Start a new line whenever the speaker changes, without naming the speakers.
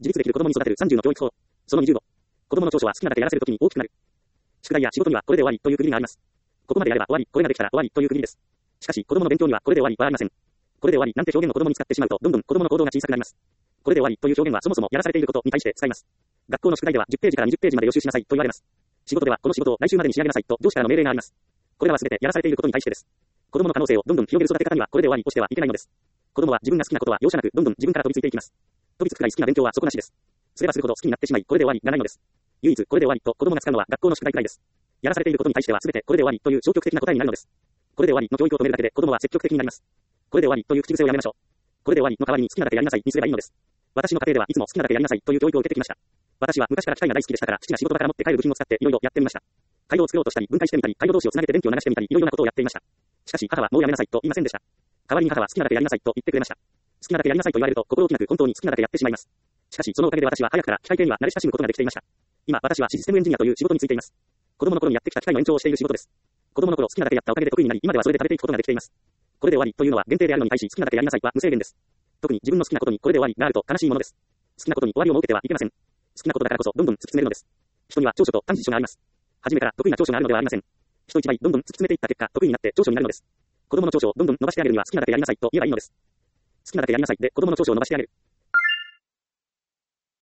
自立できる子供に育てる30の教育法。その25。子供の長所は好きなだけやらせるときに大きくなる。宿題や仕事にはこれで終わりという区切りがあります。ここまでやれば終わり、これができたら終わりという区切りです。しかし、子供の勉強にはこれで終わりはありません。これで終わりなんて表現を子供に使ってしまうと、どんどん子供の行動が小さくなります。これで終わりという表現はそもそもやらされていることに対して使います。学校の宿題では10ページから20ページまで予習しなさいと言われます。仕事ではこの仕事を来週までに仕上げなさいと上司からの命令があります。これらはすべてやらされていることに対してです。子供の可能性をどんどん広げる育て方にはこれで終わりをしてはいけないのです。子供は自分が好きなことは容赦なくどんどん自分から飛びついていきます。飛びつくくらい好きな勉強は底なしです。すればするほど好きになってしまい、これで終わりがないのです。唯一これで終わりと子供が使うのは学校の宿題くらいです。やらされていることに対してはすべてこれで終わりという消極的な答えになるのです。これで終わりの教育を止めるだけで子供は積極的になります。これで終わりという口癖をやめましょう。これで終わりの代わりに好きなだけやりなさいにすればいいのです。私の家庭ではいつも好きなだけやりなさいという教育を受けてきました。私は昔から機械が大好きでしたから、父が仕事場から持って帰る部品を使っていろいろやってみました。回路を作ろうとしたり、分解してみたり、回路同士をつなげて電気を流してみたり、いろいろなことをやっていました。しかし母はもうやめなさいと言いませんでした。代わりに母は好きなだけやりなさいと言ってくれました。好きなだけやりなさいと言われると心置きなく本当に好きなだけやってしまいます。しかしそのおかげで私は早くから機械系には慣れ親しむことができていました。今私はシステムエンジニアという仕事に就いています。子供の頃にやってきた機械の延長をしている仕事です。子供の頃好きなだけやったおかげで得意になり、今ではそれで食べていくことができています。これで終わりというのは限定であるのに対し、好きなだけやりなさいは無制限です。特に自分の好きなことにこれで終わりがあると悲しいものです。好きなことに終わりを設けてはいけません。好きなことだからこそどんどん突き詰めるのです。人には長所と短所があります。初めから得意な長所があるのではありません。人一倍どんどん突き詰めていった結果、得意になって長所になるのです。子供の長所をどんどん伸ばしてあげるには好きなだけやりなさいと言えばいいのです。好きなだけやりなさいで子供の長所を伸ばしてあげる。